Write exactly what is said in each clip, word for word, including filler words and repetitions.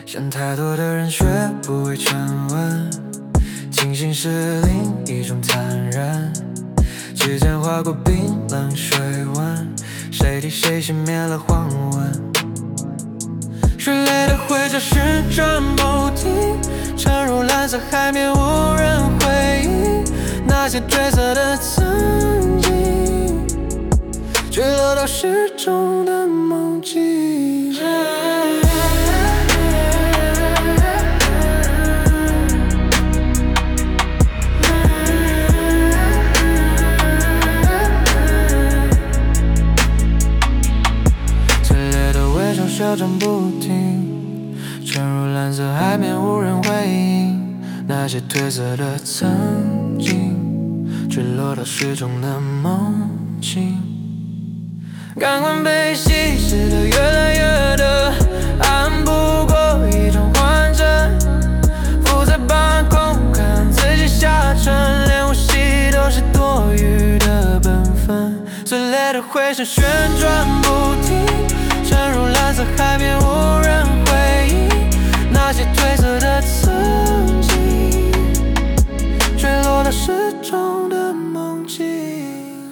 想太多的人学不会沉稳，清醒是另一种残忍。指尖划过冰冷水温，谁替谁熄灭了黄昏？水里的灰潮旋转不停，沉入蓝色海面，无人回应那些褪色的曾经，坠落到失重的梦境。嚣张不停，沉入蓝色海面，无人回应那些褪色的曾经，坠落到失重的梦境。感官被稀释的越来越的暗，不过一种幻症，浮在半空，看自己下沉，连呼吸都是多余的本分。碎裂的回声旋转不停，沉入蓝色海面，无人回应那些褪色的曾经，坠落到失重的梦境。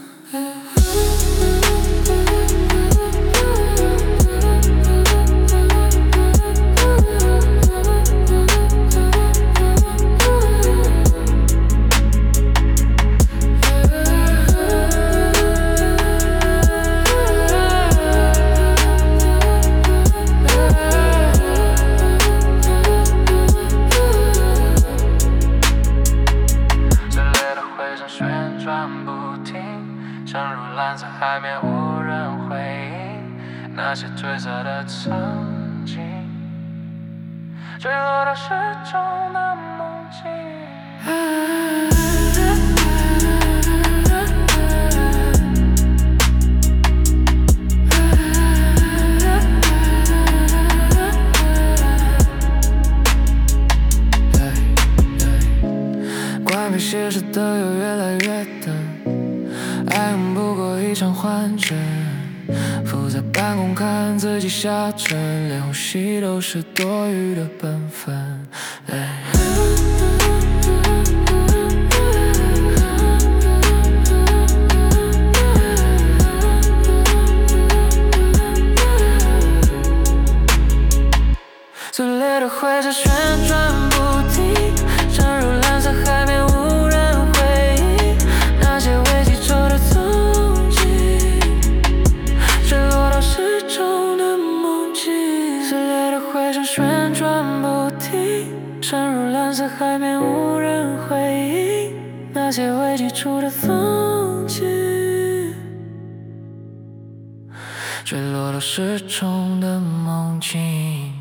沉入蓝色海面，无人回应那些褪色的曾经，坠落到失重的梦境。关闭现实的又越来越等，爱恨不过一场幻觉，浮在半空看自己下沉，连呼吸都是多余的本分。碎裂的灰潮旋转不停，沉入蓝色海面，无人回应那些未记住的踪迹，坠落到失重的梦境。碎裂的回声旋转不停，沉入蓝色海面，无人回应那些未记住的踪迹，坠落到失重的梦境。